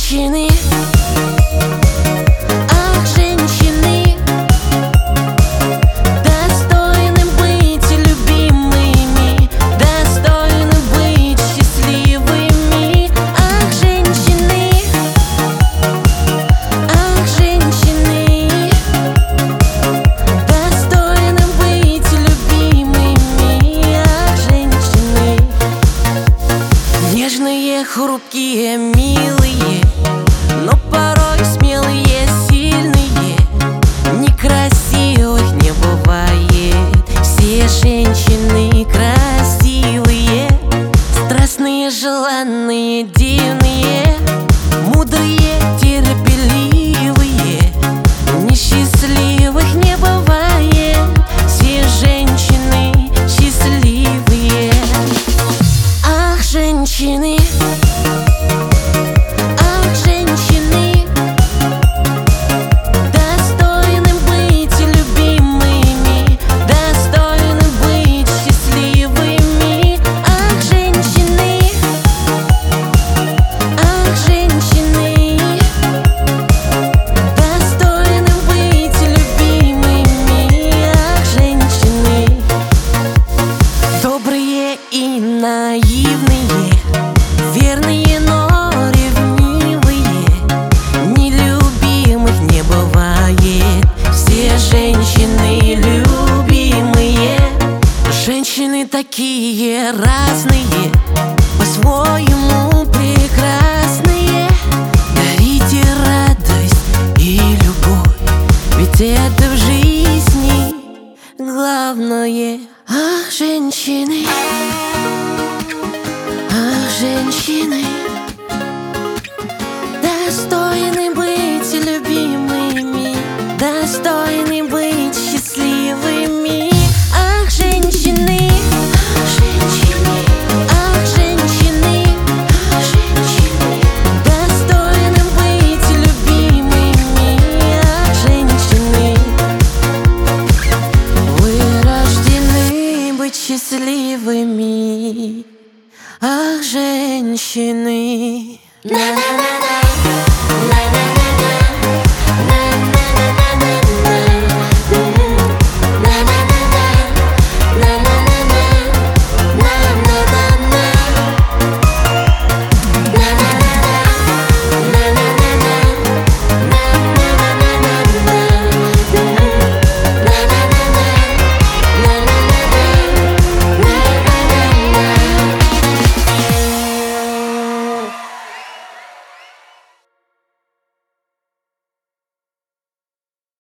женщины, ах, женщины, достойны быть любимыми, достойны быть счастливыми. Ах, женщины, достойны быть любимыми. Ах, женщины, нежные, хрупкие, милые, но порой смелые, сильные. Некрасивых не бывает, все женщины красивые. Страстные, желанные, дивные, мудрые, терпеливые. Несчастливых не бывает, все женщины счастливые. Ах, женщины, достойны быть любимыми, достойны быть счастливыми. Ах, женщины, достойны быть любимыми. Ах, женщины, добрые и наивные, верные, но ревнивые. Нелюбимых не бывает, все женщины любимые. Женщины такие разные, по-своему прекрасные. Дарите радость и любовь, ведь это в жизни главное. Ах, женщины, женщины, достойны быть любимыми, достойны быть счастливыми. Ах, женщины, достойны быть любимыми. Ах, женщины, вы рождены быть счастливыми. Ах, женщины.